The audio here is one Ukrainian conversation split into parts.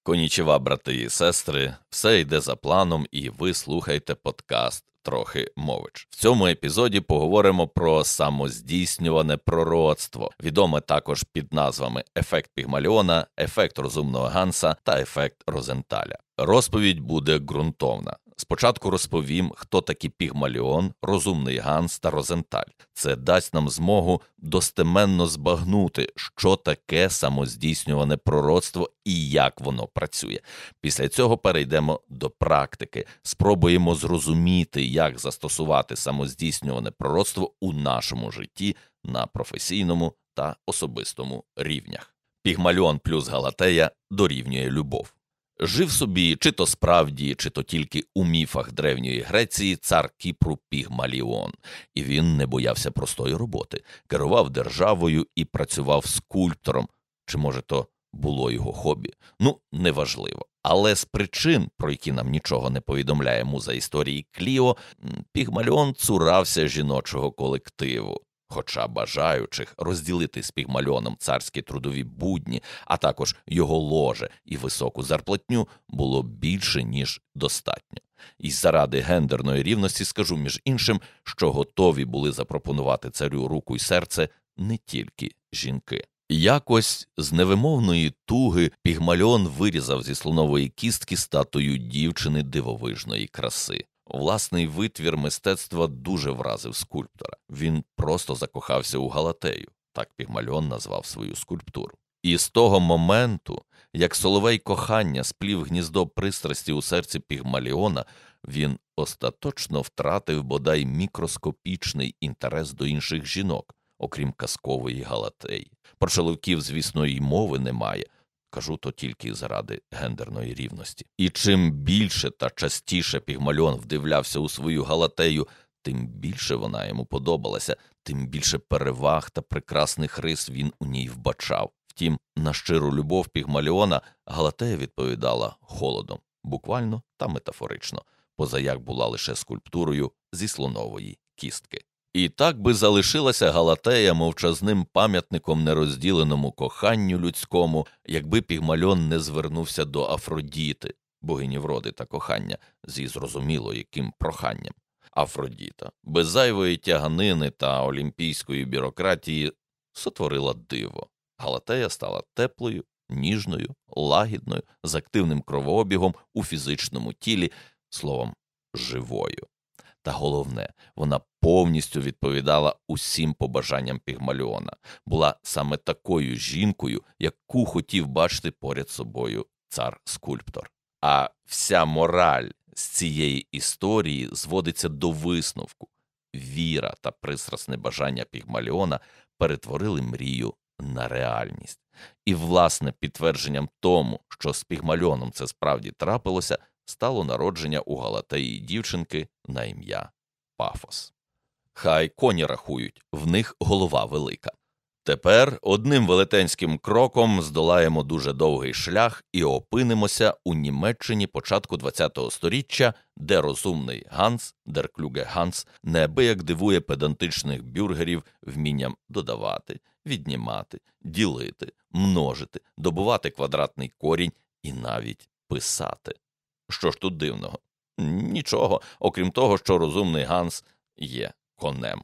Конічева, брати і сестри, все йде за планом, і ви слухаєте подкаст «Трохи мович». В цьому епізоді поговоримо про самоздійснюване пророцтво, відоме також під назвами «Ефект Пігмаліона», «Ефект розумного Ганса» та «Ефект Розенталя». Розповідь буде ґрунтовна. Спочатку розповім, хто такі Пігмаліон, розумний Ганс та Розенталь. Це дасть нам змогу достеменно збагнути, що таке самоздійснюване пророцтво і як воно працює. Після цього перейдемо до практики. Спробуємо зрозуміти, як застосувати самоздійснюване пророцтво у нашому житті на професійному та особистому рівнях. Пігмаліон плюс Галатея дорівнює любов. Жив собі, чи то справді, чи то тільки у міфах Древньої Греції, цар Кіпру Пігмаліон. І він не боявся простої роботи, керував державою і працював скульптором. Чи, може, то було його хобі? Неважливо. Але з причин, про які нам нічого не повідомляє муза історії Кліо, Пігмаліон цурався жіночого колективу. Хоча бажаючих розділити з Пігмаліоном царські трудові будні, а також його ложе і високу зарплатню, було більше, ніж достатньо. І заради гендерної рівності скажу, між іншим, що готові були запропонувати царю руку й серце не тільки жінки. Якось з невимовної туги Пігмаліон вирізав зі слонової кістки статую дівчини дивовижної краси. Власний витвір мистецтва дуже вразив скульптора. Він просто закохався у Галатею. Так Пігмаліон назвав свою скульптуру. І з того моменту, як соловей кохання сплів гніздо пристрасті у серці Пігмаліона, він остаточно втратив бодай мікроскопічний інтерес до інших жінок, окрім казкової Галатеї. Про чоловіків, звісно, й мови немає. Кажу то тільки заради гендерної рівності. І чим більше та частіше Пігмаліон вдивлявся у свою Галатею, тим більше вона йому подобалася, тим більше переваг та прекрасних рис він у ній вбачав. Втім, на щиру любов Пігмаліона Галатея відповідала холодом, буквально та метафорично, позаяк була лише скульптурою зі слонової кістки. І так би залишилася Галатея мовчазним пам'ятником нерозділеному коханню людському, якби Пігмаліон не звернувся до Афродіти, богині вроди та кохання, зі зрозуміло яким проханням. Афродіта, без зайвої тяганини та олімпійської бюрократії, сотворила диво. Галатея стала теплою, ніжною, лагідною, з активним кровообігом у фізичному тілі, словом, живою. Та головне, вона повністю відповідала усім побажанням Пігмаліона. Була саме такою жінкою, яку хотів бачити поряд собою цар-скульптор. А вся мораль з цієї історії зводиться до висновку. Віра та пристрасне бажання Пігмаліона перетворили мрію на реальність. І, власне, підтвердженням тому, що з Пігмаліоном це справді трапилося, стало народження у Галатеї дівчинки на ім'я Пафос. Хай коні рахують, в них голова велика. Тепер одним велетенським кроком здолаємо дуже довгий шлях і опинимося у Німеччині початку ХХ століття, де розумний Ганс, дер Клюге Ганс, неабияк дивує педантичних бюргерів вмінням додавати, віднімати, ділити, множити, добувати квадратний корінь і навіть писати. Що ж тут дивного? Нічого, окрім того, що розумний Ганс є конем.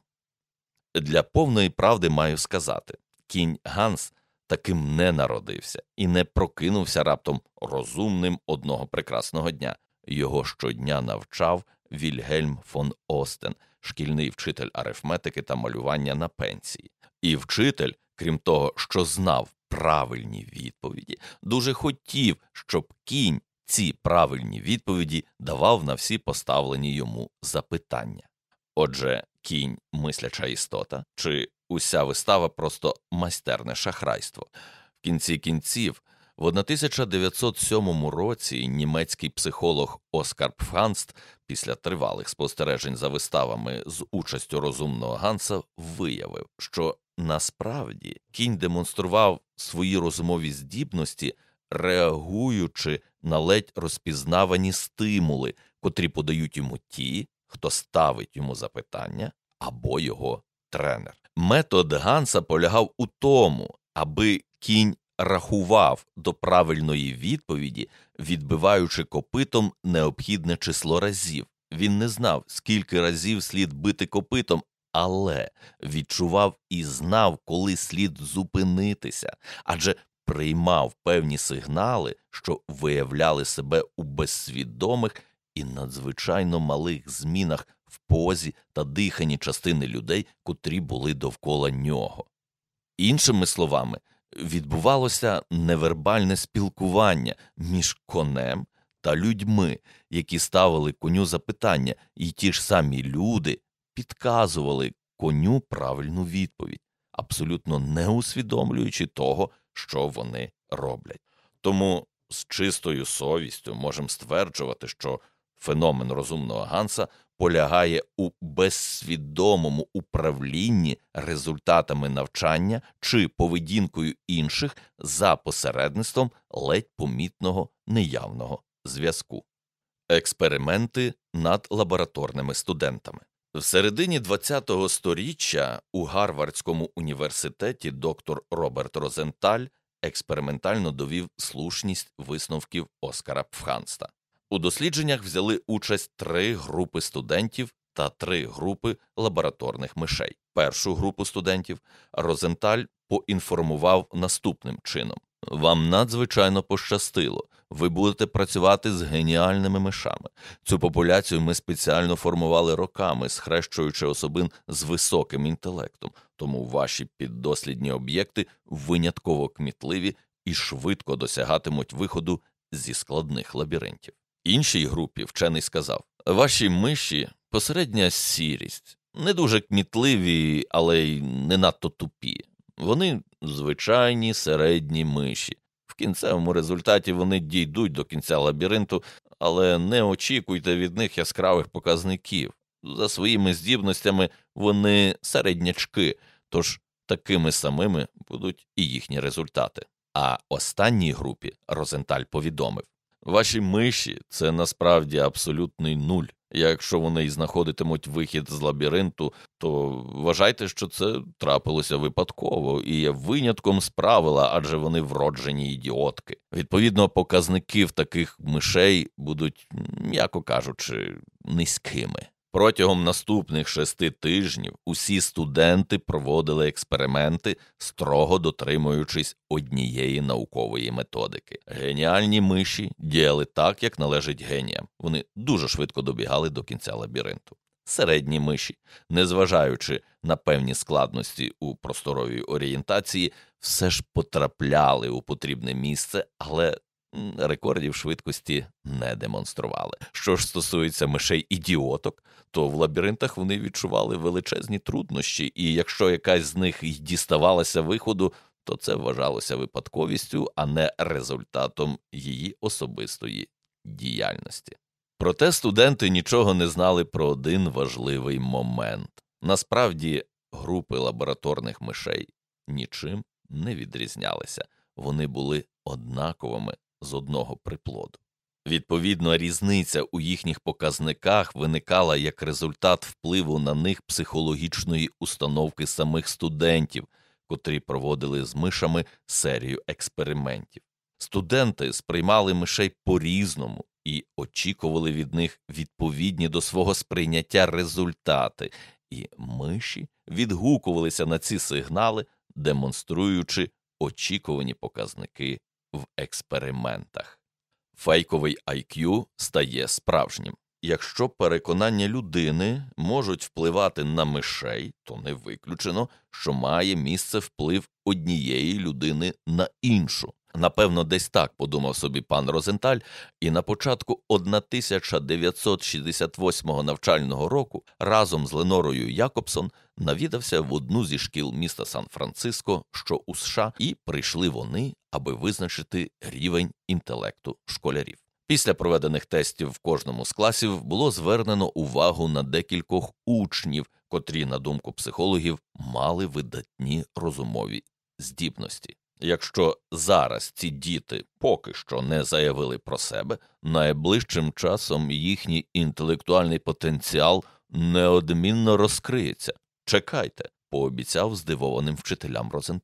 Для повної правди маю сказати, кінь Ганс таким не народився і не прокинувся раптом розумним одного прекрасного дня. Його щодня навчав Вільгельм фон Остен, шкільний вчитель арифметики та малювання на пенсії. І вчитель, крім того, що знав правильні відповіді, дуже хотів, щоб кінь ці правильні відповіді давав на всі поставлені йому запитання. Отже, кінь – мисляча істота, чи уся вистава просто майстерне шахрайство? В кінці кінців, в 1907 році німецький психолог Оскар Пфганст після тривалих спостережень за виставами з участю розумного Ганса виявив, що насправді кінь демонстрував свої розумові здібності, реагуючи на ледь розпізнавані стимули, котрі подають йому ті, хто ставить йому запитання, або його тренер. Метод Ганса полягав у тому, аби кінь рахував до правильної відповіді, відбиваючи копитом необхідне число разів. Він не знав, скільки разів слід бити копитом, але відчував і знав, коли слід зупинитися, адже приймав певні сигнали, що виявляли себе у безсвідомих і надзвичайно малих змінах в позі та диханні частини людей, котрі були довкола нього. Іншими словами, відбувалося невербальне спілкування між конем та людьми, які ставили коню запитання, і ті ж самі люди підказували коню правильну відповідь, абсолютно не усвідомлюючи того, що вони роблять. Тому з чистою совістю можемо стверджувати, що феномен розумного Ганса полягає у безсвідомому управлінні результатами навчання чи поведінкою інших за посередництвом ледь помітного неявного зв'язку. Експерименти над лабораторними студентами. В середині ХХ століття у Гарвардському університеті доктор Роберт Розенталь експериментально довів слушність висновків Оскара Пфганста. У дослідженнях взяли участь 3 групи студентів та 3 групи лабораторних мишей. Першу групу студентів Розенталь поінформував наступним чином. Вам надзвичайно пощастило. Ви будете працювати з геніальними мишами. Цю популяцію ми спеціально формували роками, схрещуючи особин з високим інтелектом. Тому ваші піддослідні об'єкти винятково кмітливі і швидко досягатимуть виходу зі складних лабіринтів. Іншій групі вчений сказав, ваші миші – посередня сірість, не дуже кмітливі, але й не надто тупі. Вони звичайні середні миші. В кінцевому результаті вони дійдуть до кінця лабіринту, але не очікуйте від них яскравих показників. За своїми здібностями вони середнячки, тож такими самими будуть і їхні результати. А останній групі Розенталь повідомив, ваші миші – це насправді абсолютний нуль. Якщо вони й знаходитимуть вихід з лабіринту, то вважайте, що це трапилося випадково і є винятком з правила, адже вони вроджені ідіотки. Відповідно, показники в таких мишей будуть, м'яко кажучи, низькими. Протягом наступних 6 тижнів усі студенти проводили експерименти, строго дотримуючись однієї наукової методики. Геніальні миші діяли так, як належить геніям. Вони дуже швидко добігали до кінця лабіринту. Середні миші, незважаючи на певні складності у просторовій орієнтації, все ж потрапляли у потрібне місце, але рекордів швидкості не демонстрували. Що ж стосується мишей-ідіоток, то в лабіринтах вони відчували величезні труднощі, і якщо якась з них й діставалася виходу, то це вважалося випадковістю, а не результатом її особистої діяльності. Проте студенти нічого не знали про один важливий момент. Насправді, групи лабораторних мишей нічим не відрізнялися. Вони були однаковими з одного приплоду. Відповідно, різниця у їхніх показниках виникала як результат впливу на них психологічної установки самих студентів, котрі проводили з мишами серію експериментів. Студенти сприймали мишей по-різному і очікували від них відповідні до свого сприйняття результати, і миші відгукувалися на ці сигнали, демонструючи очікувані показники в експериментах. Фейковий IQ стає справжнім. Якщо переконання людини можуть впливати на мишей, то не виключено, що має місце вплив однієї людини на іншу. Напевно, десь так подумав собі пан Розенталь, і на початку 1968 навчального року разом з Ленорою Якобсон навідався в одну зі шкіл міста Сан-Франциско, що у США, і прийшли вони, аби визначити рівень інтелекту школярів. Після проведених тестів в кожному з класів було звернено увагу на декількох учнів, котрі, на думку психологів, мали видатні розумові здібності. Якщо зараз ці діти поки що не заявили про себе, найближчим часом їхній інтелектуальний потенціал неодмінно розкриється. Чекайте, пообіцяв здивованим вчителям Розенталь.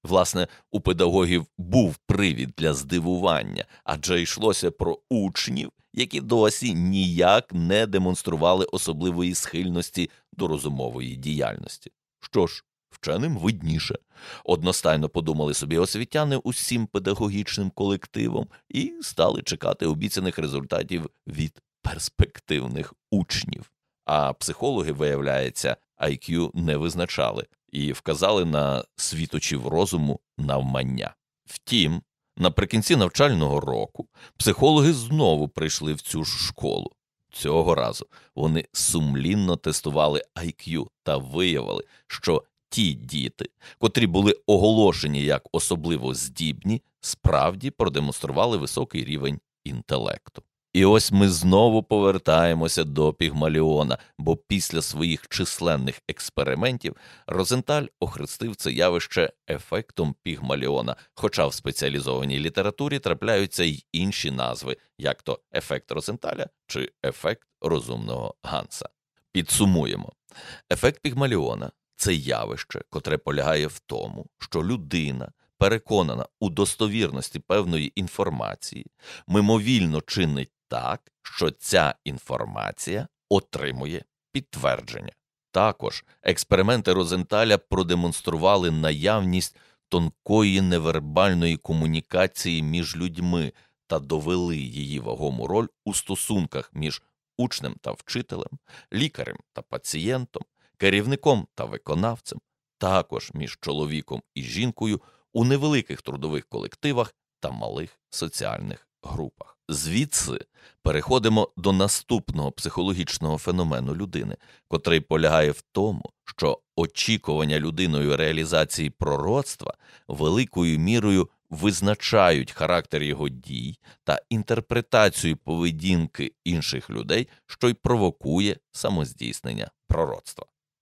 Власне, у педагогів був привід для здивування, адже йшлося про учнів, які досі ніяк не демонстрували особливої схильності до розумової діяльності. Що ж, вченим видніше. Одностайно подумали собі освітяни усім педагогічним колективом і стали чекати обіцяних результатів від перспективних учнів. А психологи, виявляється, IQ не визначали і вказали на світочів розуму навмання. Втім, наприкінці навчального року психологи знову прийшли в цю ж школу. Цього разу вони сумлінно тестували IQ та виявили, що ті діти, котрі були оголошені як особливо здібні, справді продемонстрували високий рівень інтелекту. І ось ми знову повертаємося до Пігмаліона, бо після своїх численних експериментів Розенталь охрестив це явище ефектом Пігмаліона, хоча в спеціалізованій літературі трапляються й інші назви, як то ефект Розенталя чи ефект розумного Ганса. Підсумуємо. Ефект Пігмаліона – це явище, котре полягає в тому, що людина, переконана у достовірності певної інформації, мимовільно чинить так, що ця інформація отримує підтвердження. Також експерименти Розенталя продемонстрували наявність тонкої невербальної комунікації між людьми та довели її вагому роль у стосунках між учнем та вчителем, лікарем та пацієнтом, керівником та виконавцем, також між чоловіком і жінкою у невеликих трудових колективах та малих соціальних групах. Звідси переходимо до наступного психологічного феномену людини, котрий полягає в тому, що очікування людиною реалізації пророцтва великою мірою визначають характер його дій та інтерпретацію поведінки інших людей, що й провокує самоздійснення пророцтва.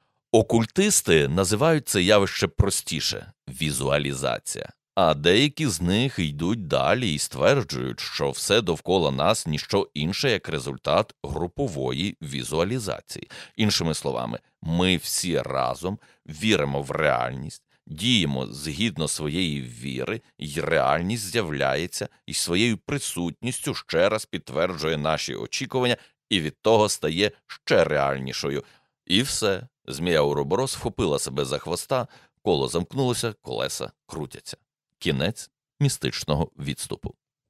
Окультисти називають це явище простіше – візуалізація. А деякі з них йдуть далі і стверджують, що все довкола нас – ніщо інше, як результат групової візуалізації. Іншими словами, ми всі разом віримо в реальність, діємо згідно своєї віри, і реальність з'являється і своєю присутністю ще раз підтверджує наші очікування і від того стає ще реальнішою. І все. Змія Уроборос вхопила себе за хвоста, коло замкнулося, колеса крутяться. Кінець містичного відступу.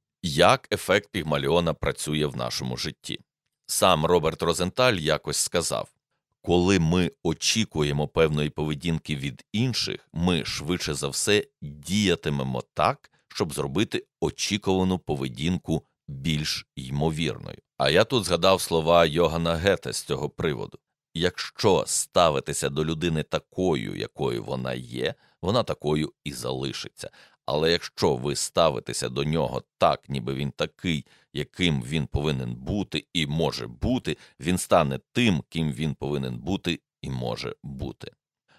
Як ефект Пігмаліона працює в нашому житті? Сам Роберт Розенталь якось сказав: коли ми очікуємо певної поведінки від інших, ми швидше за все діятимемо так, щоб зробити очікувану поведінку більш ймовірною. А я тут згадав слова Йогана Гете з цього приводу. Якщо ставитися до людини такою, якою вона є, вона такою і залишиться. Але якщо ви ставитеся до нього так, ніби він такий, яким він повинен бути і може бути, він стане тим, ким він повинен бути і може бути.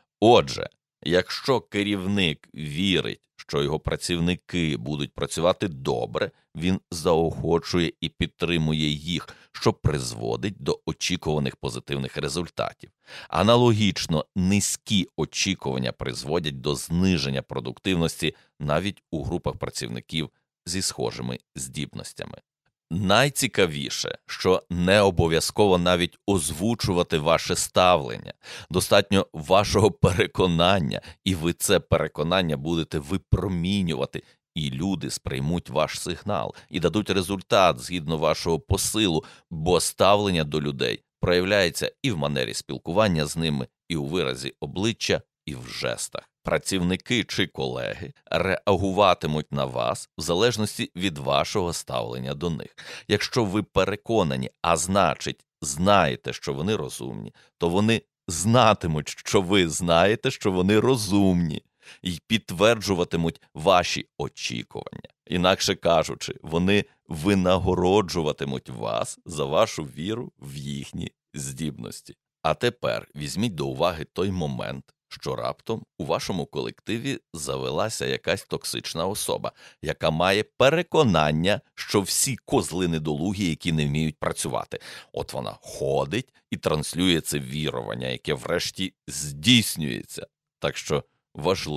Отже, якщо керівник вірить, що його працівники будуть працювати добре, він заохочує і підтримує їх, що призводить до очікуваних позитивних результатів. Аналогічно, низькі очікування призводять до зниження продуктивності навіть у групах працівників зі схожими здібностями. Найцікавіше, що не обов'язково навіть озвучувати ваше ставлення. Достатньо вашого переконання, і ви це переконання будете випромінювати, і люди сприймуть ваш сигнал і дадуть результат згідно вашого посилу, бо ставлення до людей проявляється і в манері спілкування з ними, і у виразі обличчя, і в жестах. Працівники чи колеги реагуватимуть на вас в залежності від вашого ставлення до них. Якщо ви переконані, а значить знаєте, що вони розумні, то вони знатимуть, що ви знаєте, що вони розумні, і підтверджуватимуть ваші очікування. Інакше кажучи, вони винагороджуватимуть вас за вашу віру в їхні здібності. А тепер візьміть до уваги той момент, що раптом у вашому колективі завелася якась токсична особа, яка має переконання, що всі козли недолугі, які не вміють працювати. От вона ходить і транслює це вірування, яке врешті здійснюється. Так що важливо,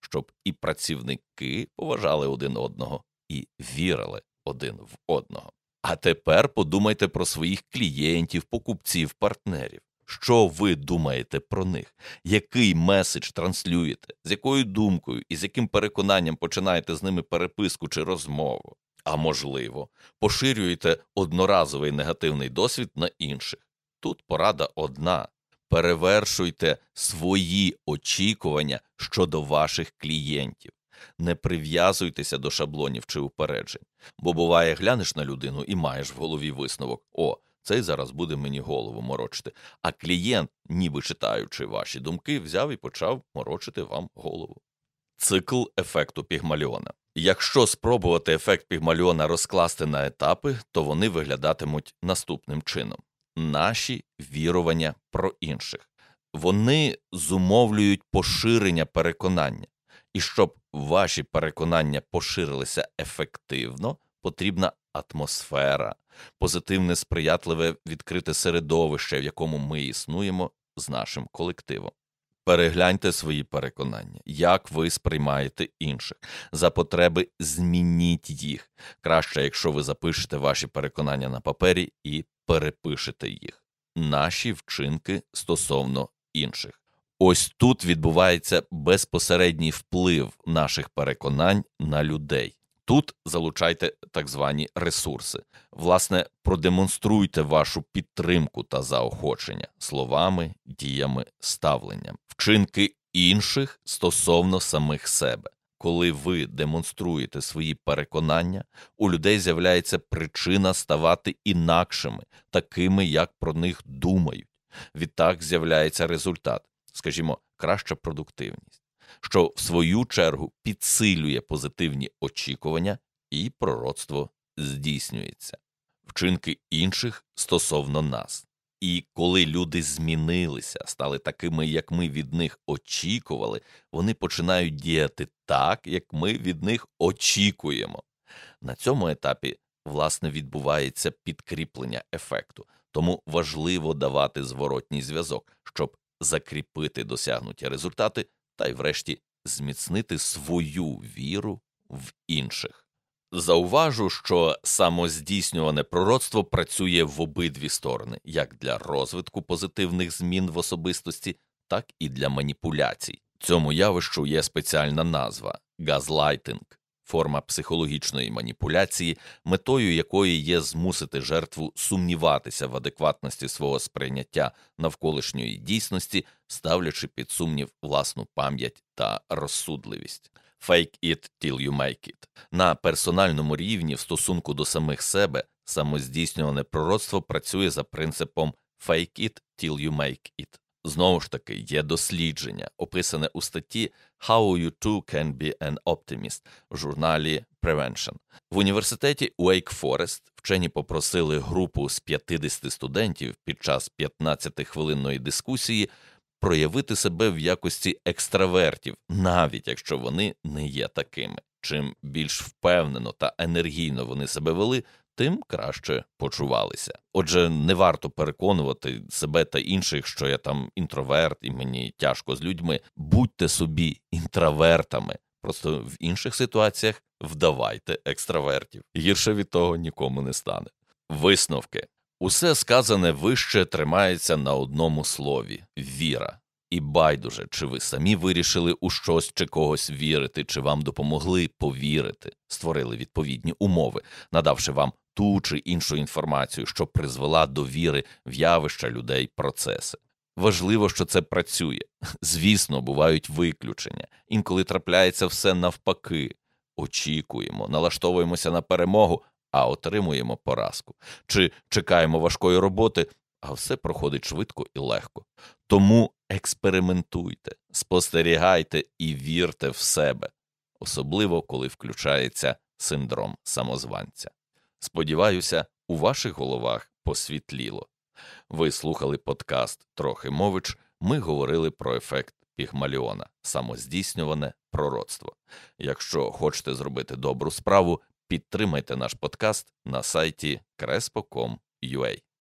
щоб і працівники поважали один одного, і вірили один в одного. А тепер подумайте про своїх клієнтів, покупців, партнерів. Що ви думаєте про них? Який меседж транслюєте? З якою думкою і з яким переконанням починаєте з ними переписку чи розмову? А можливо, поширюєте одноразовий негативний досвід на інших? Тут порада одна. Перевершуйте свої очікування щодо ваших клієнтів. Не прив'язуйтеся до шаблонів чи упереджень. Бо буває, глянеш на людину і маєш в голові висновок: «О, цей зараз буде мені голову морочити». А клієнт, ніби читаючи ваші думки, взяв і почав морочити вам голову. Цикл ефекту Пігмаліона. Якщо спробувати ефект Пігмаліона розкласти на етапи, то вони виглядатимуть наступним чином. Наші вірування про інших. Вони зумовлюють поширення переконання. І щоб ваші переконання поширилися ефективно, потрібна атмосфера, позитивне, сприятливе, відкрите середовище, в якому ми існуємо з нашим колективом. Перегляньте свої переконання, як ви сприймаєте інших. За потреби змініть їх. Краще, якщо ви запишете ваші переконання на папері і перепишете їх. Наші вчинки стосовно інших. Ось тут відбувається безпосередній вплив наших переконань на людей. Тут залучайте так звані ресурси. Власне, продемонструйте вашу підтримку та заохочення словами, діями, ставленням. Вчинки інших стосовно самих себе. Коли ви демонструєте свої переконання, у людей з'являється причина ставати інакшими, такими, як про них думають. Відтак з'являється результат, скажімо, краща продуктивність, що в свою чергу підсилює позитивні очікування і пророцтво здійснюється. Вчинки інших стосовно нас. І коли люди змінилися, стали такими, як ми від них очікували, вони починають діяти так, як ми від них очікуємо. На цьому етапі, власне, відбувається підкріплення ефекту. Тому важливо давати зворотній зв'язок, щоб закріпити досягнуті результати та й врешті зміцнити свою віру в інших. Зауважу, що самоздійснюване пророцтво працює в обидві сторони, як для розвитку позитивних змін в особистості, так і для маніпуляцій. Цьому явищу є спеціальна назва – газлайтинг, форма психологічної маніпуляції, метою якої є змусити жертву сумніватися в адекватності свого сприйняття навколишньої дійсності, ставлячи під сумнів власну пам'ять та розсудливість. Fake it till you make it. На персональному рівні в стосунку до самих себе самоздійснюване пророцтво працює за принципом fake it till you make it. Знову ж таки, є дослідження, описане у статті «How you too can be an optimist» в журналі Prevention. В університеті Уейк-Форест вчені попросили групу з 50 студентів під час 15-хвилинної дискусії проявити себе в якості екстравертів, навіть якщо вони не є такими. Чим більш впевнено та енергійно вони себе вели, тим краще почувалися. Отже, не варто переконувати себе та інших, що я там інтроверт і мені тяжко з людьми. Будьте собі інтровертами. Просто в інших ситуаціях вдавайте екстравертів. Гірше від того нікому не стане. Висновки. Усе сказане вище тримається на одному слові – віра. І байдуже, чи ви самі вирішили у щось чи когось вірити, чи вам допомогли повірити, створили відповідні умови, надавши вам ту чи іншу інформацію, що призвела до віри в явища, людей, процеси. Важливо, що це працює. Звісно, бувають виключення. Інколи трапляється все навпаки. Очікуємо, налаштовуємося на перемогу, а отримуємо поразку. Чи чекаємо важкої роботи, а все проходить швидко і легко. Тому експериментуйте, спостерігайте і вірте в себе. Особливо, коли включається синдром самозванця. Сподіваюся, у ваших головах посвітліло. Ви слухали подкаст «Трохи Мович». Ми говорили про ефект Пігмаліона – самоздійснюване пророцтво. Якщо хочете зробити добру справу, підтримайте наш подкаст на сайті crespo.com.ua.